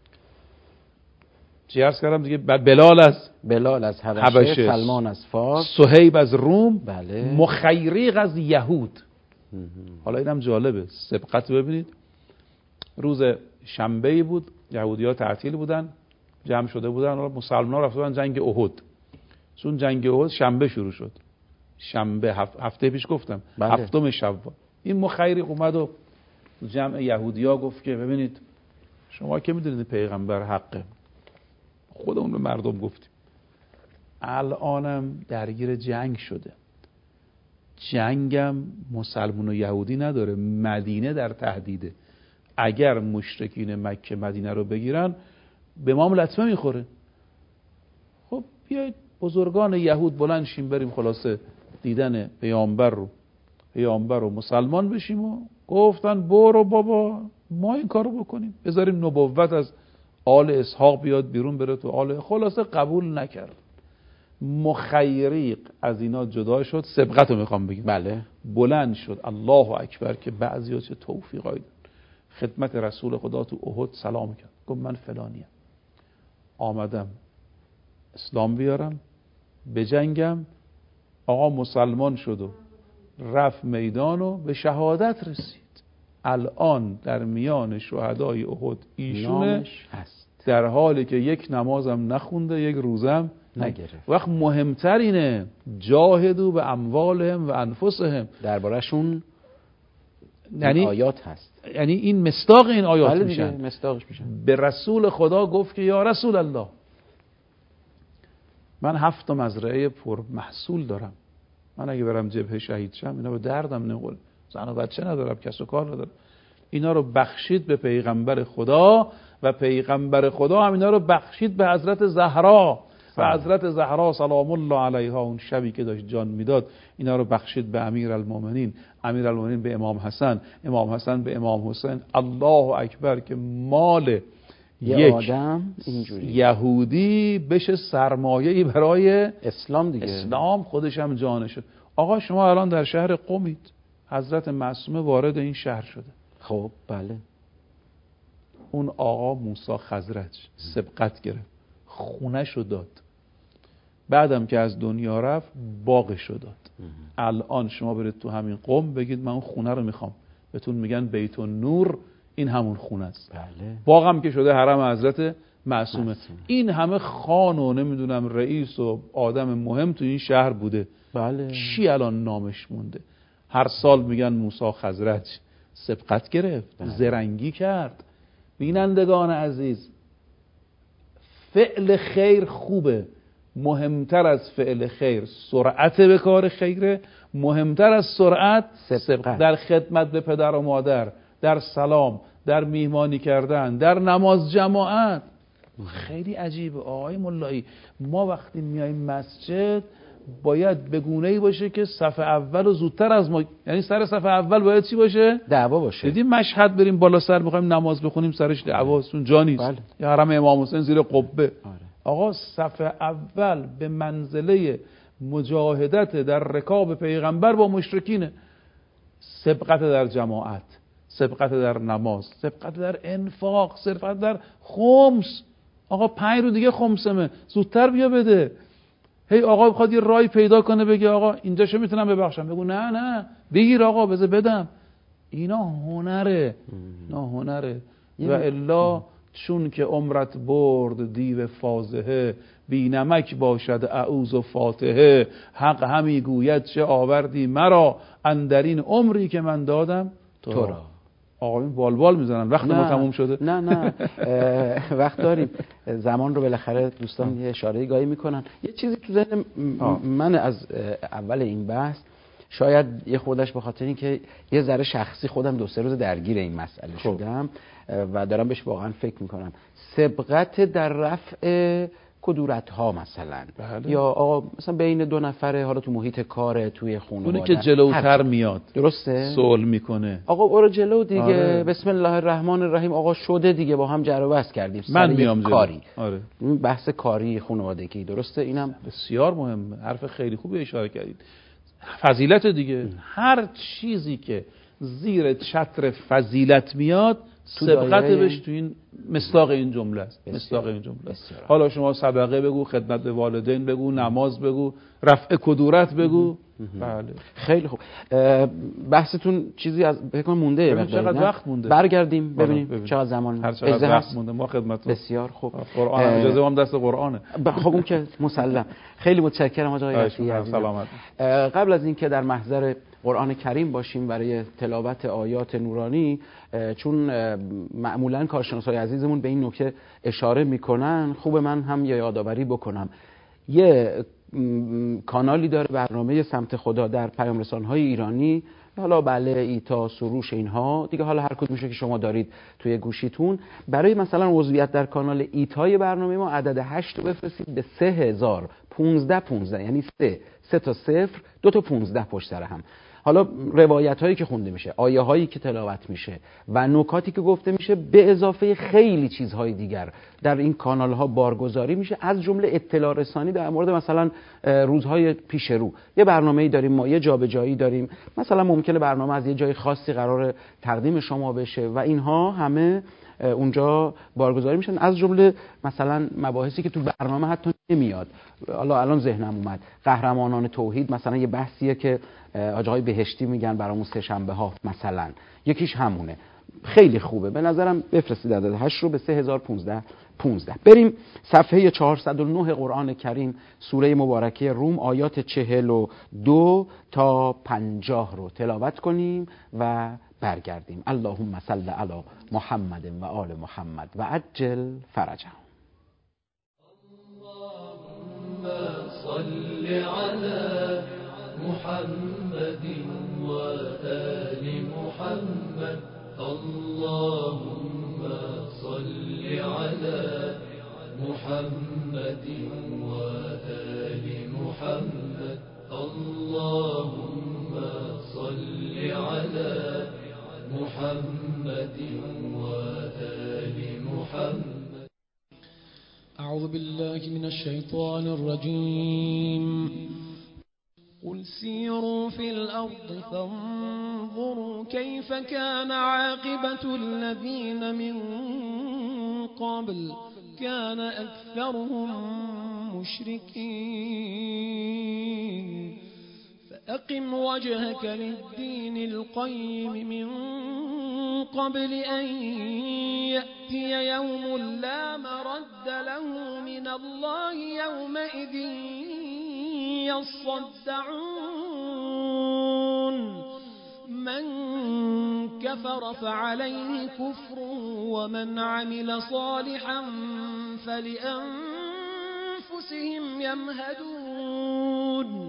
چی عرض کردم دیگه؟ بلال از بلال از حبشه, حبشه. سلمان از فارس، صهیب از روم. بله. مخیریق از یهود. حالا اینم جالبه سبقت ببینید. روز شنبه بود، یهودی‌ها تعطیل بودن، جمع شده بودن، مسلمان‌ها رفته بودن جنگ احد. چون جنگ احد شنبه شروع شد، شنبه هفته پیش گفتم. بله. هفتم شوال. این مخیریق اومد و جمع یهودی‌ها گفت که ببینید شما که میدونید پیغمبر حقه، خودمون به مردم گفتیم، الانم درگیر جنگ شده، جنگم مسلمان و یهودی نداره، مدینه در تهدیده، اگر مشرکین مکه مدینه رو بگیرن به ما لطمه میخوره. خب بیایید بزرگان یهود بلند شیم بریم خلاصه دیدن پیامبر رو پیامبر رو مسلمان بشیم. و گفتن برو بابا ما این کارو بکنیم، بذاریم نبوت از آل اسحاق بیاد بیرون بره تو آل، خلاصه قبول نکرد. مخیریق از اینا جدا شد، سبقت رو میخوام بگیم. بله. بلند شد الله اکبر که بعضیا چه توفیقایی دارن، خدمت رسول خدا تو احد سلام کرد، گفت من فلانیم، آمدم اسلام بیارم، بجنگم. آقا مسلمان شد و رفت میدان و به شهادت رسید. الان در میان شهدای احد ایشونه هست، در حالی که یک نمازم نخونده، یک روزم نگرفت. وقت مهمتر اینه جاهدوا به اموالهم و انفسهم، درباره‌شون یعنی آیات هست، یعنی این مصداق این آیات بله میشن. مصداقش میشن. به رسول خدا گفت که یا رسول الله من هفت مزرعه پر محصول دارم، من اگه برم جبهه شهید شم اینا به دردم نمیخوره، زن و بچه ندارم، کس و کار ندارم. اینا رو بخشید به پیغمبر خدا و پیغمبر خدا هم اینا رو بخشید به حضرت زهرا و حضرت زهرا سلام الله علیها اون شبی که داشت جان میداد اینا رو بخشید به امیرالمومنین، امیرالمومنین به امام حسن، امام حسن به امام حسین. الله اکبر که مال یک آدم اینجوری یهودی بشه سرمایه‌ای برای اسلام دیگه. اسلام خودش هم جانشه. آقا شما الان در شهر قمید، حضرت معصومه وارد این شهر شده. خب بله. اون آقا موسی خزرج سبقت گرفت، خونه‌شو داد، بعدم که از دنیا رفت باغشو داد. الان شما برید تو همین قم بگید من اون خونه رو میخوام، بهتون میگن بیت النور، این همون خونه است. بله. باغم که شده حرم حضرت معصومه. این همه خان و نمیدونم رئیس و آدم مهم تو این شهر بوده. بله. چی الان نامش مونده؟ هر سال میگن موسی خزرج سبقت گرفت. بله. زرنگی کرد. بینندگان عزیز، فعل خیر خوبه، مهمتر از فعل خیر سرعت به کار خیره، مهمتر از سرعت سبقت در خدمت به پدر و مادر، در سلام، در میهمانی کردن، در نماز جماعت. خیلی عجیبه آقای ملایی، ما وقتی میایم مسجد باید به گونه‌ای باشه که صف اول و زودتر از ما، یعنی سر صف اول باید چی باشه؟ دعوا باشه. دیدیم مشهد بریم بالا سر بخوایم نماز بخونیم سرش دعواستون جا نیست. بله. یا حرم امام حسین زیر قبه. آره. آقا صف اول به منزله مجاهدت در رکاب پیغمبر با مشرکینه. سبقت در جماعت، سبقت در نماز، سبقت در انفاق، سبقت در خمس. آقا پنج رو دیگه خمسمه، زودتر بیا بده. هی آقا بخواد یه رای پیدا کنه بگه آقا اینجاشو میتونم ببخشم، بگو نه نه بگیر آقا بذار بدم. اینا هنره، اینا هنره. و الا چون که عمرت برد دیو فازهه، بی نمک باشد اعوذ و فاتحه. حق همی گوید چه آوردی مرا، اندرین عمری که من دادم تو را. آقا این بال بال میزنن. وقت ما تموم شده. نه نه وقت داریم، زمان رو بالاخره دوستان یه اشاره گاهی میکنن. یه چیزی تو ذهن من از اول این بحث، شاید یه خودش به خاطر این که یه ذره شخصی خودم دو سه روز درگیر این مسئله خب. شدم و دارم بهش واقعا فکر میکنم. سبقت در رفع کدورت ها مثلا، بله. یا آقا مثلا بین دو نفره، حالا تو محیط کاره، توی خانواده، اونه که جلوتر میاد درسته صلح میکنه، آقا برو جلو دیگه. آره. بسم الله الرحمن الرحیم آقا شده دیگه، با هم جر و بحث کردیم من میام کاری. آره. این بحث کاری خانوادگی درسته، اینم بسیار مهمه. حرف خیلی خوبی اشاره کردید. فضیلت دیگه ام. هر چیزی که زیر چتر فضیلت میاد سبقت بهش تو این مصداق این جمله است. مصداق این جمله است. حالا شما صدقه بگو، خدمت به والدین بگو، نماز بگو، رفع کدورت بگو. بله خیلی خوب. بحثتون چیزی از فکر مونده؟ ببین چقدر وقت مونده، برگردیم ببینیم ببین. چقدر زمان هر چقدر وقت مونده ما خدمتتون. بسیار خوب. قرآن اجازه هم دست قرآنه. خب اون که مسلم. خیلی متشکرم آقای رفیعی عزیز. سلامت. قبل از اینکه در محضر قرآن کریم باشیم برای تلاوت آیات نورانی، چون معمولا کارشناسای عزیزمون به این نکته اشاره میکنن، خوب من هم یادآوری بکنم. یه کانالی داره برنامه سمت خدا در پیام رسان‌های ایرانی، حالا بله ایتا سروش اینها دیگه، حالا هر کدومش که شما دارید توی گوشیتون، برای مثلا عضویت در کانال ایتای برنامه ما عدد هشت رو بفرستید به سه هزار پونزده پونزده، یعنی سه سه تا صفر دو تا پونزده پشت سر هم. حالا روایت هایی که خونده میشه، آیه هایی که تلاوت میشه و نکاتی که گفته میشه، به اضافه خیلی چیزهای دیگر در این کانال ها بارگذاری میشه، از جمله اطلاع رسانی در مورد مثلا روزهای پیش رو. یه برنامه‌ای داریم ما، یه جابجایی داریم، مثلا ممکنه برنامه از یه جای خاصی قرار تقدیم شما بشه و اینها همه اونجا بارگذاری میشن، از جمله مثلا مباحثی که تو برنامه حتی نمیاد. حالا الان ذهنم اومد، قهرمانان توحید مثلا یه بحثیه که آقای بهشتی میگن برامون سه شنبه ها مثلا، یکیش همونه. خیلی خوبه به نظرم، بفرستید عدد هشت رو به سه هزار و پانصد. بریم صفحه چهارصد و نه قرآن کریم، سوره مبارکه روم، آیات چهل و دو تا پنجاه رو تلاوت کنیم و برگردیم. اللهم صل علی محمد و آل محمد و عجل فرجهم. اللهم صل علی محمد وآل محمد اللهم صل على محمد وآل محمد اللهم صل على محمد وآل محمد. أعوذ بالله من الشيطان الرجيم. قل سيروا في الأرض فانظروا كيف كان عاقبة الذين من قبل كان أكثرهم مشركين فأقم وجهك للدين القيم من قبل أن يأتي يوم لا مرد له من الله يومئذ يصدعون من كفر فعليه كفره ومن عمل صالحا فلأنفسهم يمهدون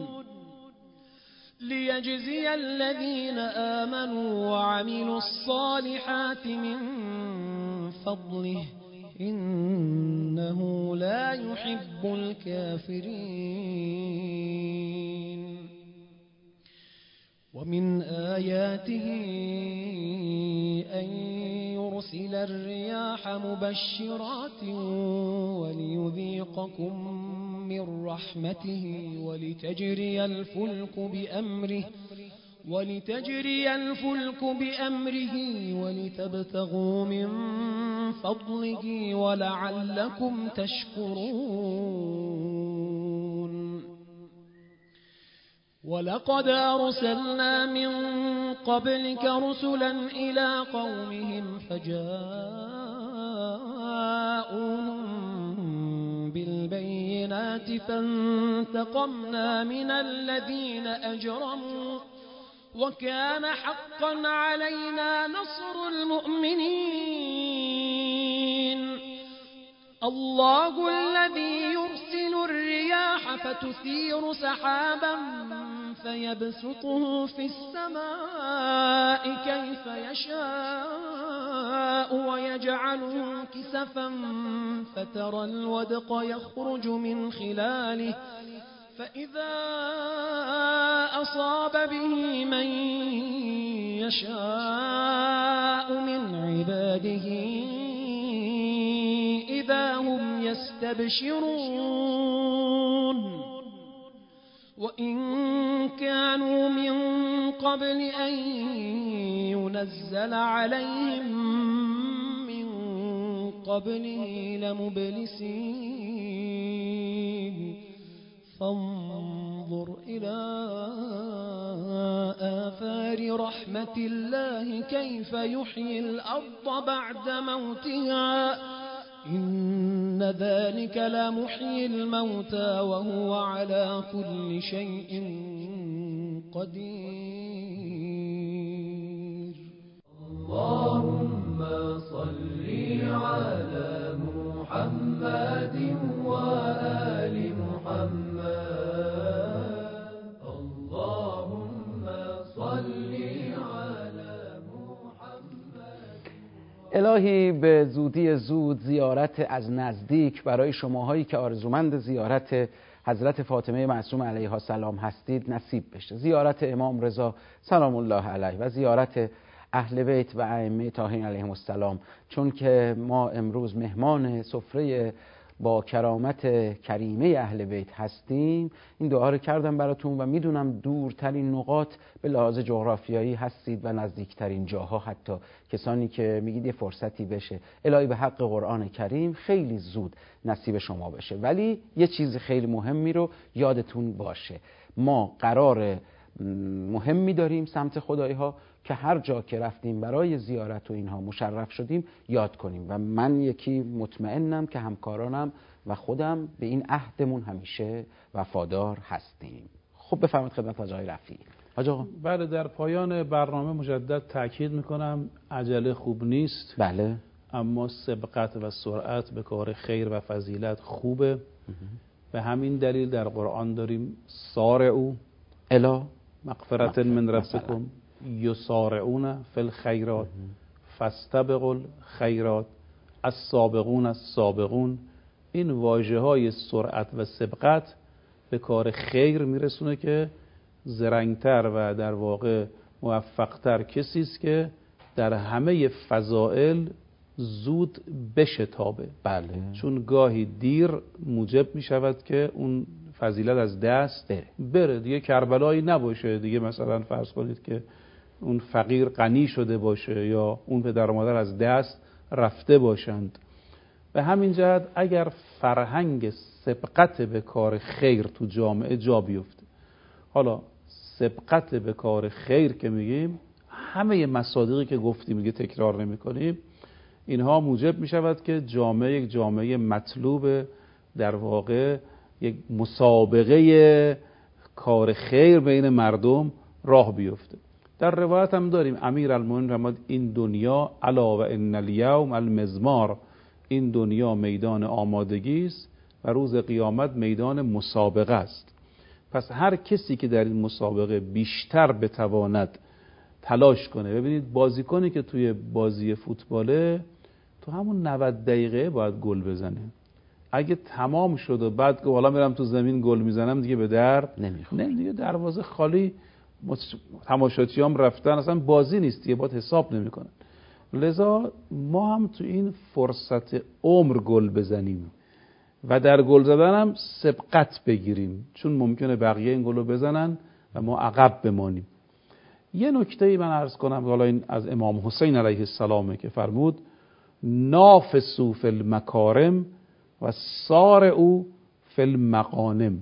ليجزي الذين آمنوا وعملوا الصالحات من فضله إنه لا يحب الكافرين. ومن آياته أن يرسل الرياح مبشرات وليذيقكم من رحمته ولتجري الفلك بأمره ولتجري الفلك بأمره ولتبتغوا من فضله ولعلكم تشكرون. ولقد أرسلنا من قبلك رسلا إلى قومهم فجاءوهم بالبينات فانتقمنا من الذين أجرموا وكان حقا علينا نصر المؤمنين. الله الذي يرسل الرياح فتثير سحابا فيبسطه في السماء كيف يشاء ويجعله كسفا فترى الودق يخرج من خلاله فإذا أصاب به من يشاء من عباده إذا هم يستبشرون. وإن كانوا من قبل أن ينزل عليهم من قبله لمبلسين. فانظر إلى آثار رحمة الله كيف يحيي الأرض بعد موتها إن ذلك لمحيي الموتى وهو على كل شيء قدير. اللهم صل على محمد وآل محمد اللهم صل على محمد. الهی به زودی زود زیارت از نزدیک برای شماهایی که آرزومند زیارت حضرت فاطمه معصومه علیها السلام هستید نصیب بشه. زیارت امام رضا سلام الله علیه و زیارت اهل بیت و ائمه طاهرین علیهم السلام، چون که ما امروز مهمان سفره با کرامت کریمه اهل بیت هستیم. این دعا رو کردم براتون و میدونم دورترین نقاط به لحاظ جغرافیایی هستید و نزدیکترین جاها، حتی کسانی که میگید یه فرصتی بشه الهی به حق قرآن کریم خیلی زود نصیب شما بشه. ولی یه چیز خیلی مهمی رو یادتون باشه، ما قرار مهمی داریم سمت خدایی ها که هر جا که رفتیم برای زیارت و اینها مشرف شدیم یاد کنیم و من یکی مطمئنم که همکارانم و خودم به این عهدمون همیشه وفادار هستیم. خب بفرمایید خدمت حاج آقای رفیعی. حاج آقا. بله، در پایان برنامه مجدد تاکید میکنم عجله خوب نیست. بله. اما سبقت و سرعت به کار خیر و فضیلت خوبه. به همین دلیل در قرآن داریم سارعوا الا مغفرت من ربکم یسارعون فی الخیرات فاستبقوا الخیرات السابقون السابقون. این واژه های سرعت و سبقت به کار خیر میرسونه که زرنگتر و در واقع موفقتر کسی است که در همه فضائل زود بشتابه. بله. چون گاهی دیر موجب می شود که اون فضیلت از دست بره, بره. دیگه کربلایی نباشه دیگه، مثلا فرض کنید که اون فقیر غنی شده باشه یا اون پدر و مادر از دست رفته باشند. به همین جهت اگر فرهنگ سبقت به کار خیر تو جامعه جا بیفته، حالا سبقت به کار خیر که میگیم همه مصادیقی که گفتیم میگه تکرار نمی کنیم، اینها موجب می شود که جامعه یک جامعه مطلوب، در واقع یک مسابقه کار خیر بین مردم راه بیفته. در روایت هم داریم امیر المؤمنین فرمود این دنیا علا و ان الیوم المزمار، این دنیا میدان آمادگی است و روز قیامت میدان مسابقه است. پس هر کسی که در این مسابقه بیشتر بتواند تلاش کنه، ببینید بازیکنی که توی بازی فوتباله تو همون نود دقیقه باید گل بزنه. اگه تمام شد و بعد که حالا میرم تو زمین گل میزنم دیگه به درد نمیخوره. نه دیگه دروازه خالی، تماشاچیام رفتن، اصلا بازی نیست دیگه، باید حساب نمیکنن. لذا ما هم تو این فرصت عمر گل بزنیم و در گل زدن هم سبقت بگیریم، چون ممکنه بقیه این گلو بزنن و ما عقب بمانیم. یه نکته من عرض کنم، حالا این از امام حسین علیه السلامه که فرمود نافسوا فی المکارم و سارعوا فی المغانم.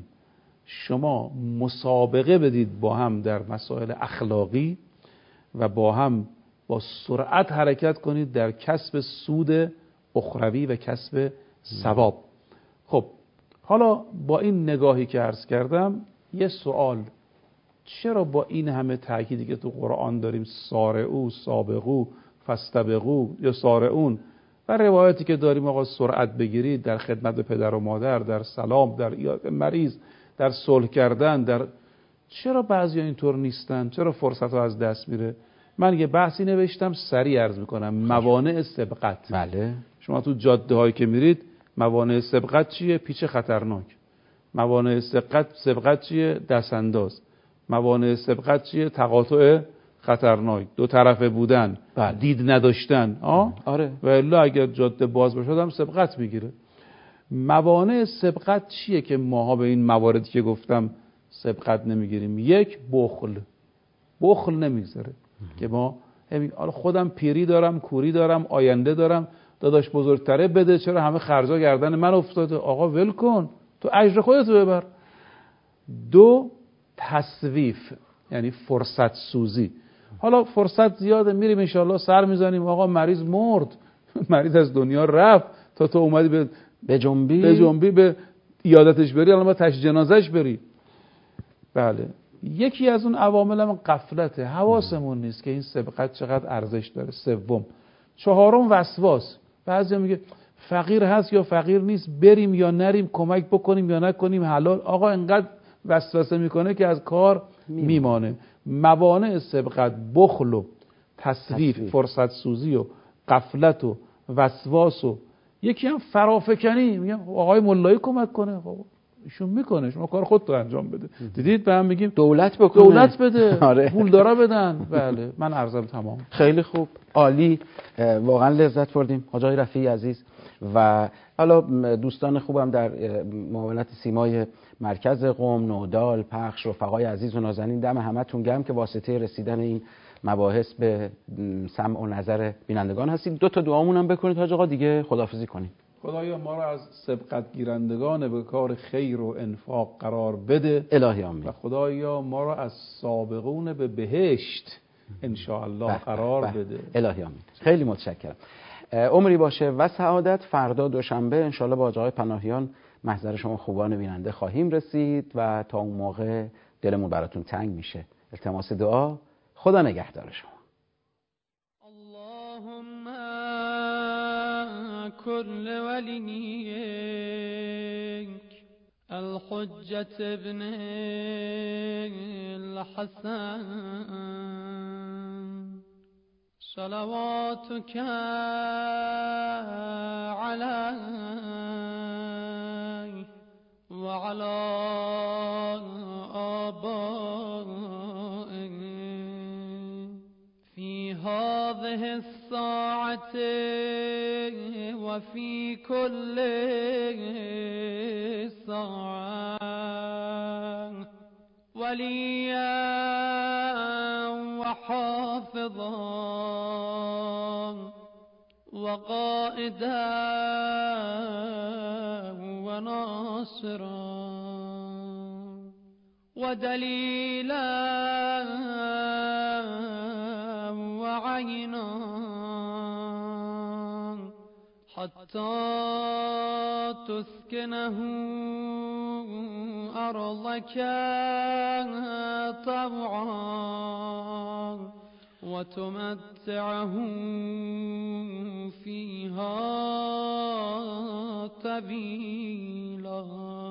شما مسابقه بدید با هم در مسائل اخلاقی و با هم با سرعت حرکت کنید در کسب سود اخروی و کسب ثواب. خب حالا با این نگاهی که عرض کردم یه سوال، چرا با این همه تأکیدی که تو قرآن داریم سارعوا سابقوا فاستبقوا یا سارعون و روایتی که داریم آقا سرعت بگیرید در خدمت پدر و مادر، در سلام، در عیادت مریض، در صلح کردن، در چرا بعضی اینطور نیستن؟ چرا فرصت ها از دست میره؟ من یه بحثی نوشتم سریع عرض میکنم. موانع سبقت. بله. شما تو جاده هایی که میرید موانع سبقت چیه؟ پیچ خطرناک. موانع سبقت سبقت چیه؟ دست انداز. موانع سبقت چیه؟ تقاطع خطرناک، دو طرفه بودن، بله. دید نداشتن. آه؟ آره. و الا اگر جاده باز باشه هم سبقت میگیره. موانع سبقت چیه که ماها به این مواردی که گفتم سبقت نمیگیریم؟ یک، بخل. بخل نمیگذاره که ما حالا خودم پیری دارم، کوری دارم، آینده دارم، داداش بزرگتره بده، چرا همه خرجا گردن من افتاده؟ آقا ول کن، تو اجر خودتو ببر. دو، تسویف، یعنی فرصت سوزی. حالا فرصت زیاده، میریم انشالله سر میزنیم، آقا مریض مرد، مریض از دنیا رفت، تا تو اومدی به به جنبی به جنبی به عیادتش بری، الان ما تشییع جنازهش بری. بله. یکی از اون عوامل هم غفلته، حواسمون نیست که این سبقت چقدر ارزش داره. سوم، چهارم وسواس. بعضی میگه فقیر هست یا فقیر نیست، بریم یا نریم، کمک بکنیم یا نکنیم، حلال. آقا انقدر وسوسه میکنه که از کار میمانه. موانع سبقت بخل و تسویف، فرصت سوزی و غفلت و وسواس و یکی هم فرافکنی. میگم آقای مولایی کمک کنه، خب ایشون میکنه، شما کار خودتو انجام بده. دیدید به هم میگیم دولت بکنه، دولت بده. آره. پول دارا بدن. بله. من عرضم تمام. خیلی خوب، عالی، واقعا لذت بردیم حاج آقای رفیعی عزیز. و حالا دوستان خوبم در معاونت سیمای مرکز قم، نودال، پخش، رفقای عزیز و نازنین، دم همتون گرم که واسطه رسیدن این مباحث به سمع و نظر بینندگان هستید. دو تا دعامون هم بکنید حاج آقا، دیگه خداحافظی کنید. خدایا ما را از سبقت گیرندگان به کار خیر و انفاق قرار بده. الهی آمین. و خدایا ما را از سابقون به بهشت ان شاء الله قرار بح بح. بده. الهی آمین. خیلی متشکرم. عمری باشه و سعادت. فردا دوشنبه ان شاء الله با آقای پناهیان محضر شما خوبان بیننده خواهیم رسید و تا اون موقع دلمون براتون تنگ میشه. التماس دعا. خدا نگهدار شما. اللهم كل وليك الحجة ابن الحسن صلواتك عليه وعلى آبائه في هذه الساعة وفي كل ساعة وليا وحافظا وقائدا وناصرا ودليلا وعينا حتى تسكنه أرضك طوعا وتمتعه فيها طويلا.